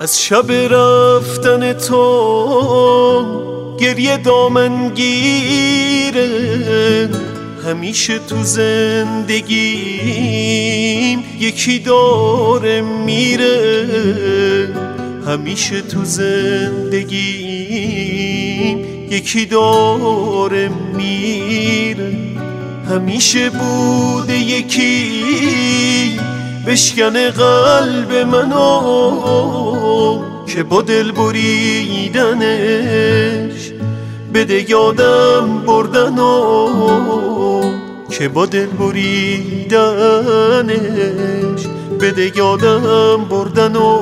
از شب رفتن تو گریه دامن گیره، همیشه تو زندگیم یکی داره میره، همیشه تو زندگیم یکی داره میره، همیشه بوده یکی بشکنه قلب منو که با دل بریدنش بده یادم بردنو، که با دل بریدنش بده یادم بردنو.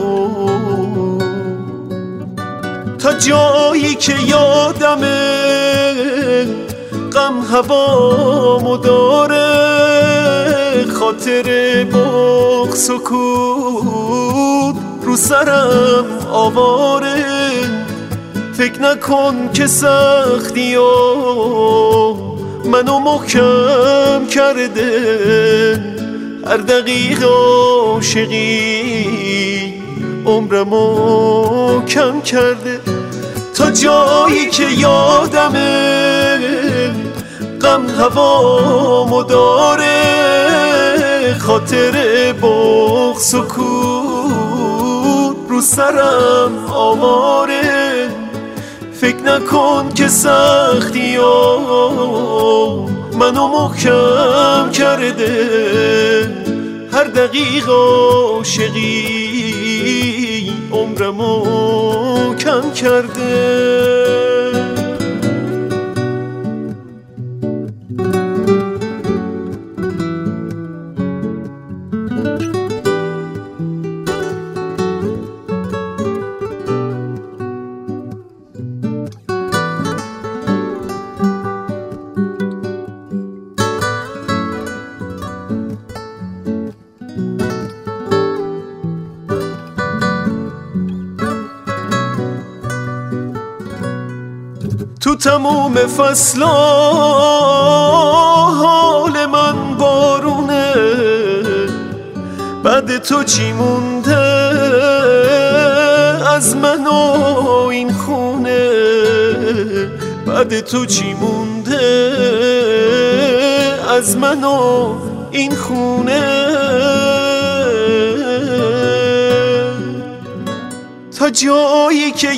تا جایی که یادمه غم هوامو داره، خاطر بغض و کود رو سرم آواره، فکر نکن که سختی ها منو محکم کرده، هر دقیقه عاشقی عمرمو کم کرده. تا جایی که یادمه غم هوامو داره، خاطر بغض و کود رو سرم آواره، فکر نکن که سختی ها منو محکم کرده، هر دقیقه عاشقی عمرمو کم کرده. تو تموم فصلا حال من بارونه، بعد تو چی مونده از من و این خونه، بعد تو چی مونده از من و این خونه. تا جایی که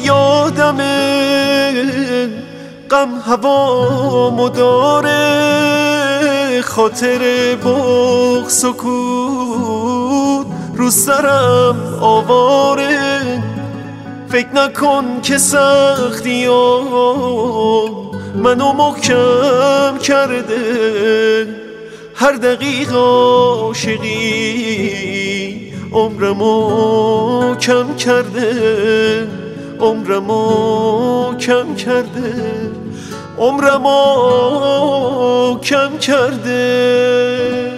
یادمه غم هوامو داره، خاطر بغض و کود رو سرم آواره، فکر نکن که سختی ها منو محکم کرده، هر دقیقه عاشقی عمرمو کم کرده، عمرمو کم کرده، عمرمو کم کرده.